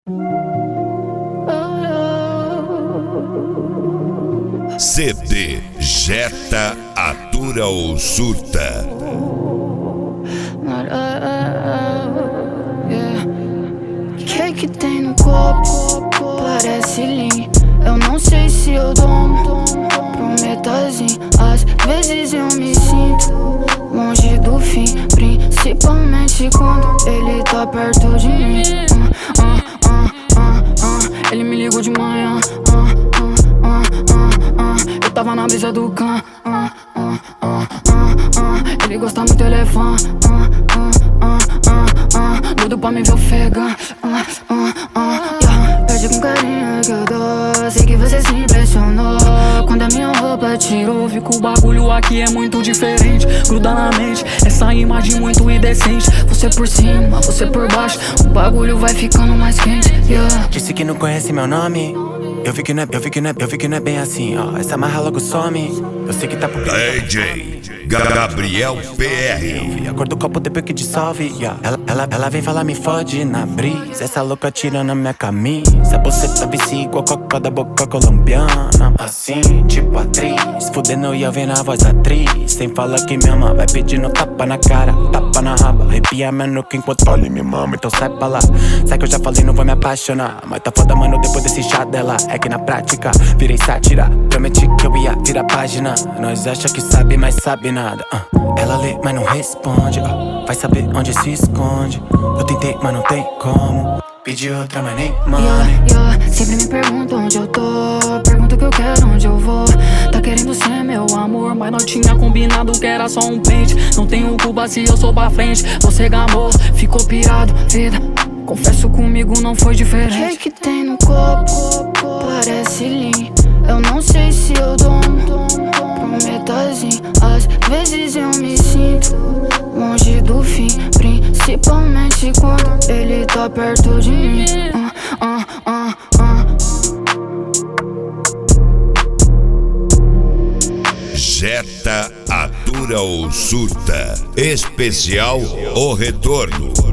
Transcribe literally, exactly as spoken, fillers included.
C D Jetta Atura ou Surta? O que que tem no copo? Parece lean. Eu não sei se eu domo. Prometo assim, às vezes eu me sinto longe do fim, principalmente quando ele tá perto de mim. uh, uh, uh, uh, uh. Ele me ligou de manhã. uh, uh, uh, uh, uh. Eu tava na brisa do can. uh, uh, uh, uh, uh. Ele gosta muito do elefante. uh, uh, uh, uh, uh. Doido pra me ver ofegante. uh, uh, uh, yeah. Perde com carinho que eu dou. Sei que você se impressionou quando a minha roupa tirou. Vi que o bagulho aqui é muito diferente. Gruda na mente, essa imagem muito indecente. Você por cima, você por baixo, o bagulho vai ficando mais quente, yeah. Disse que não conhece meu nome. Eu vi que não é, eu vi que não é, eu vi que não é bem assim, ó. Essa marra logo some. Eu sei que tá por D J Gabriel P R. A cor do copo depois que dissolve, yeah. ela, ela, ela vem falar, me fode na brisa. Essa louca tira na minha camisa. Você tá vici igual coca da boca colombiana. Assim, tipo atriz, fudendo e eu vendo a voz atriz. Sem falar que me ama, vai pedindo tapa na cara, tapa na raba, arrepia minha nuca enquanto olha e me mama. Então sai pra lá, sai que eu já falei, não vou me apaixonar. Mas tá foda, mano, depois desse chá dela. É que na prática, virei sátira. Prometi que eu ia virar página. Nós acha que sabe, mas sabe nada. uh. Ela lê, mas não responde. uh. Vai saber onde se esconde. Eu tentei, mas não tem como. Pedi outra, mas nem money. Yeah, yeah. Sempre me perguntam onde eu tô. Pergunto o que eu quero, onde eu vou. Tá querendo ser meu amor, mas não tinha combinado que era só um pente. Não tenho culpa se eu sou pra frente. Você gamou, ficou pirado, vida. Confesso comigo não foi diferente. O que que tem no copo? Parece lean. Eu não sei se eu domo. Prometo assim, às vezes eu me sinto longe do fim, principalmente quando ele tá perto de mim. uh, uh, uh, uh. Jetta Atura ou Surta? Especial O Retorno.